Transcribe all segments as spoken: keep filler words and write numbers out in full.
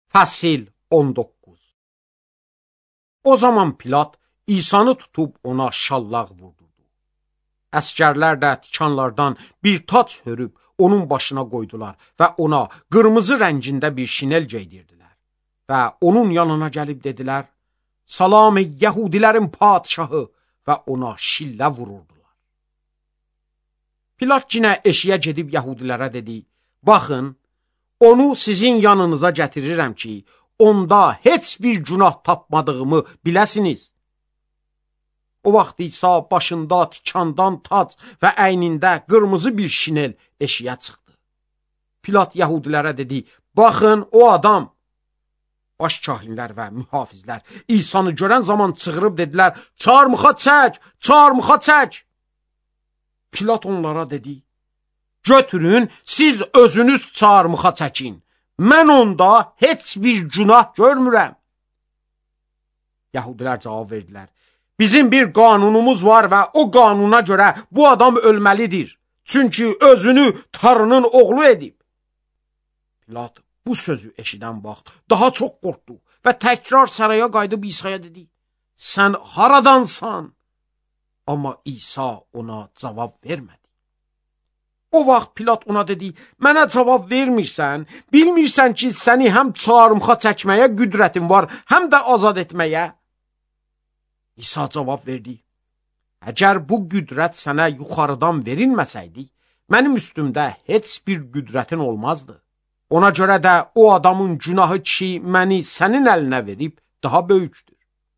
Fəsil on doqquz. O zaman Pilat İsanı tutub ona şallaq vurdurdu. Əskərlər də tikanlardan bir tac hörüb onun başına qoydular və ona qırmızı rəngində bir şinel geydirdilər. Və onun yanına gəlib dedilər, salam ey Yəhudilərin padişahı, və ona şillə vururdular. Pilat yenə eşiyə gedib Yəhudilərə dedi, baxın, onu sizin yanınıza gətirirəm ki, onda heç bir günah tapmadığımı biləsiniz. O vaxt İsa başında tikandan tac və əynində qırmızı bir şinel eşiyə çıxdı. Pilat Yəhudilərə dedi, baxın o adam. Baş kahinlər və mühafizlər İsanı görən zaman çığırıb dedilər, çarmıxa çək, çarmıxa çək. Pilat onlara dedi, götürün, siz özünüz çarmıxa çəkin. Mən onda heç bir günah görmürəm. Yəhudilər cavab verdilər, bizim bir qanunumuz var və o qanuna görə bu adam ölməlidir. Çünki özünü Tanrının oğlu edib. Pilat bu sözü eşidən vaxt daha çox qorxdu və təkrar saraya qayıdıb İsa'ya dedi, sən haradansan? Amma İsa ona cavab vermədi. O vaxt Pilat ona dedi, mənə cavab vermirsən, bilmirsən ki, səni həm çarmıxa çəkməyə qüdrətin var, həm də azad etməyə? İsa cavab verdi, əgər bu qüdrət sənə yuxarıdan verilməsəydi, mənim üstümdə heç bir qüdrətin olmazdı. Ona görə də o adamın günahı ki, məni sənin əlinə verib, daha böyükdür.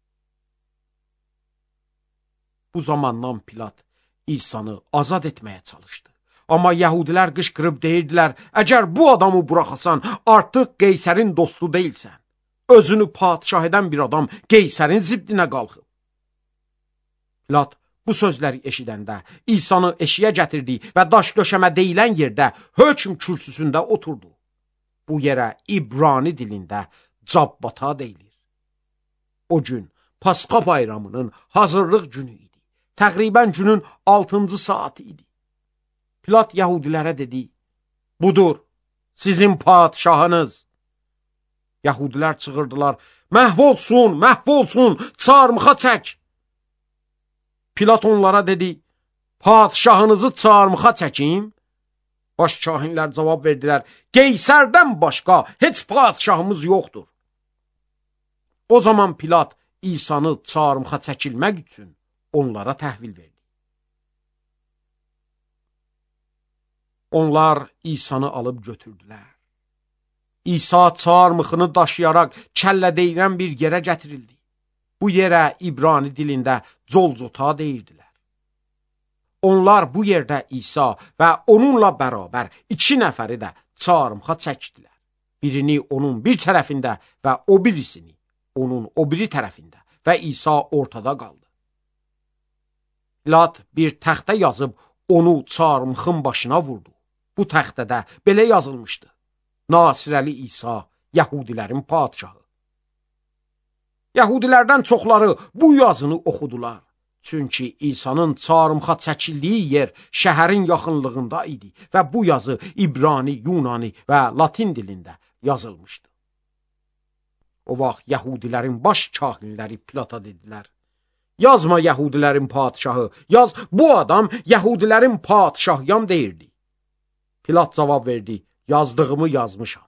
Bu zamandan Pilat İsanı azad etməyə çalışdı. Amma Yəhudilər qışqırıb deyirdilər, əgər bu adamı buraxasan, artıq Qeysərin dostu deyilsən. Özünü padişah edən bir adam Qeysərin ziddinə qalxıb. Pilat bu sözləri eşidəndə İsanı eşiyə gətirdi və daş döşəmə deyilən yerdə hökm kürsüsündə oturdu. Bu yerə İbrani dilində Cabbata deyilir. O gün Pasxa bayramının hazırlıq günü idi. Təqribən günün altıncı saati idi. Pilat Yəhudilərə dedi, budur, sizin padişahınız. Yəhudilər çığırdılar, məhv olsun, məhv olsun, çarmıxa çək. Pilat onlara dedi, padişahınızı çarmıxa çəkim. Baş kahinlər cavab verdilər, Qeysərdən başqa heç padişahımız yoxdur. O zaman Pilat İsanı çarmıxa çəkilmək üçün onlara təhvil verdi. Onlar İsanı alıb götürdülər. İsa çarmıxını daşıyaraq kəllə deyilən bir yerə gətirildi. Bu yerə İbrani dilində Golgota deyirdilər. Onlar bu yerdə İsa və onunla bərabər iki nəfəri də çarmıxa çəkdilər. Birini onun bir tərəfində və o birisini onun o biri tərəfində və İsa ortada qaldı. Pilat bir təxtə yazıb onu çarmıxın başına vurdu. Bu təxtədə belə yazılmışdı. Nasirəli İsa, Yəhudilərin padişahı. Yəhudilərdən çoxları bu yazını oxudular. Çünki İsa'nın çarmıxa çəkildiyi yer şəhərin yaxınlığında idi və bu yazı İbrani, Yunani və Latin dilində yazılmışdı. O vaxt Yəhudilərin baş kahinləri Pilata dedilər, yazma Yəhudilərin padişahı, yaz bu adam Yəhudilərin padişahıyam deyirdi. Pilat cavab verdi, yazdığımı yazmışam.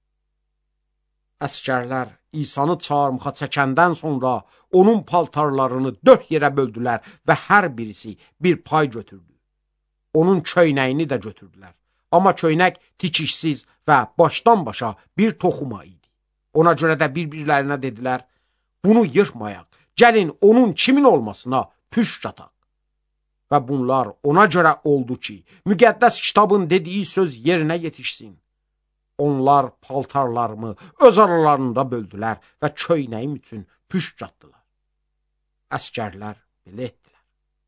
Əskərlər İsanı çarmıxa çəkəndən sonra onun paltarlarını dörd yerə böldülər və hər birisi bir pay götürdü. Onun köynəyini də götürdülər. Amma köynək tikişsiz və başdan başa bir toxuma idi. Ona görə də bir-birlərinə dedilər, bunu yırtmayaq, gəlin onun kimin olmasına püşk ataq. Və bunlar ona görə oldu ki, müqəddəs kitabın dediyi söz yerinə yetişsin. Onlar paltarlarımı öz aralarında böldülər və köynəyim üçün püşk atdılar. Əskərlər belə etdilər.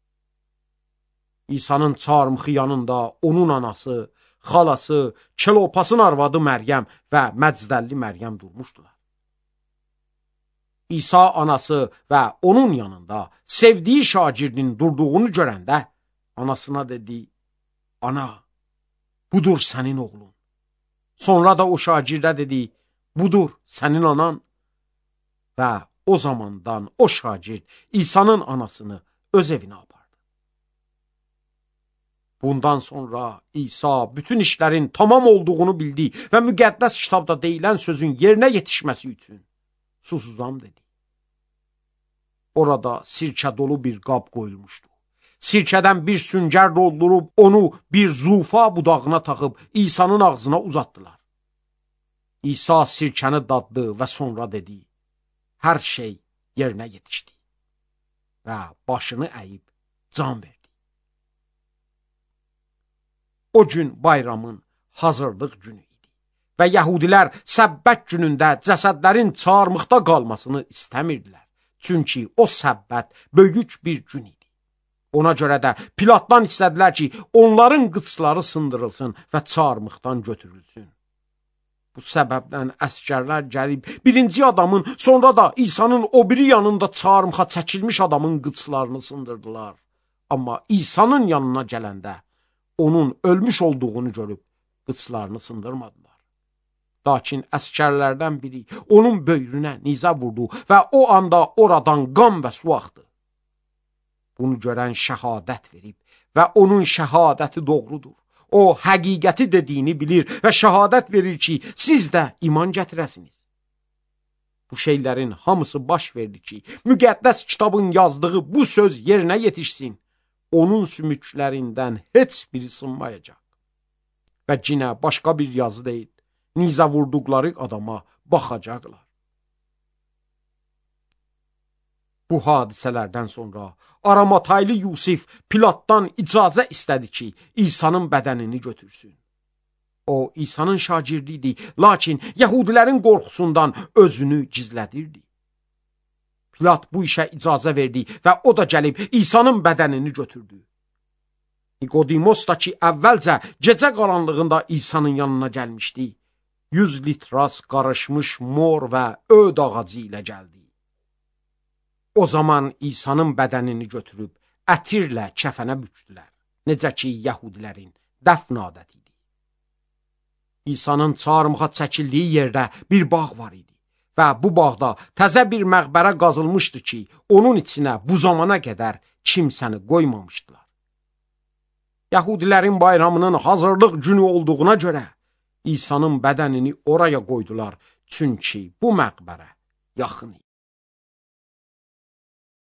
İsa'nın çarmıxı yanında onun anası, xalası, Kelopasın arvadı Məryəm və Məcdəlli Məryəm durmuşdular. İsa anası və onun yanında sevdiyi şagirdin durduğunu görəndə anasına dedi, ana, budur sənin oğlun. Sonra da o şagirdə dedi, budur sənin anan. Və o zamandan o şagird İsa'nın anasını öz evinə apardı. Bundan sonra İsa bütün işlərin tamam olduğunu bildi və müqəddəs kitabda deyilən sözün yerinə yetişməsi üçün susuzam dedi. Orada sirkə dolu bir qab qoyulmuşdu. Sirkədən bir süngər doldurub onu bir zufa budağına taxıb İsa'nın ağzına uzatdılar. İsa sirkəni daddı və sonra dedi, hər şey yerinə yetişdi və başını əyib can verdi. O gün bayramın hazırlıq günü idi və yəhudilər səbbət günündə cəsədlərin çarmıqda qalmasını istəmirdilər. Çünki o səbbət böyük bir gün idi. Ona görə də Pilatdan istədilər ki, onların qıçları sındırılsın və çarmıqdan götürülsün. Bu səbəbdən əskərlər gəlib birinci adamın, sonra da İsa'nın o biri yanında çarmıxa çəkilmiş adamın qıçlarını sındırdılar. Amma İsa'nın yanına gələndə onun ölmüş olduğunu görüb qıçlarını sındırmadılar. Lakin əskərlərdən biri onun böyrünə nizə vurdu və o anda oradan qan və su axdı. Bunu görən şəhadət verib və onun şəhadəti doğrudur. O həqiqəti dediyini bilir və şəhadət verir ki, siz də iman gətirəsiniz. Bu şeylərin hamısı baş verdi ki, müqəddəs kitabın yazdığı bu söz yerinə yetişsin. Onun sümüklərindən heç biri sınmayacaq. Və cinə başqa bir yazı deyil, nizə vurduqları adama baxacaqlar. Bu hadisələrdən sonra Aramataylı Yusif Pilatdan icazə istədi ki, İsa'nın bədənini götürsün. O, İsa'nın şagirdi idi, lakin yəhudilərin qorxusundan özünü gizlədirdi. Pilat bu işə icazə verdi və o da gəlib İsa'nın bədənini götürdü. Nikodimos da ki, əvvəlcə gecə qaranlığında İsa'nın yanına gəlmişdi, yüz litras qarışmış mor və öd ağacı ilə gəldi. O zaman İsa'nın bədənini götürüb ətirlə kəfənə bükdülər, necə ki, yəhudilərin dəfn adəti idi. İsa'nın çarmıxa çəkildiyi yerdə bir bağ var idi. Və bu bağda təzə bir məqbərə qazılmışdı ki, onun içinə bu zamana qədər kimsəni qoymamışdılar. Yəhudilərin bayramının hazırlıq günü olduğuna görə İsa'nın bədənini oraya qoydular, çünki bu məqbərə yaxın idi.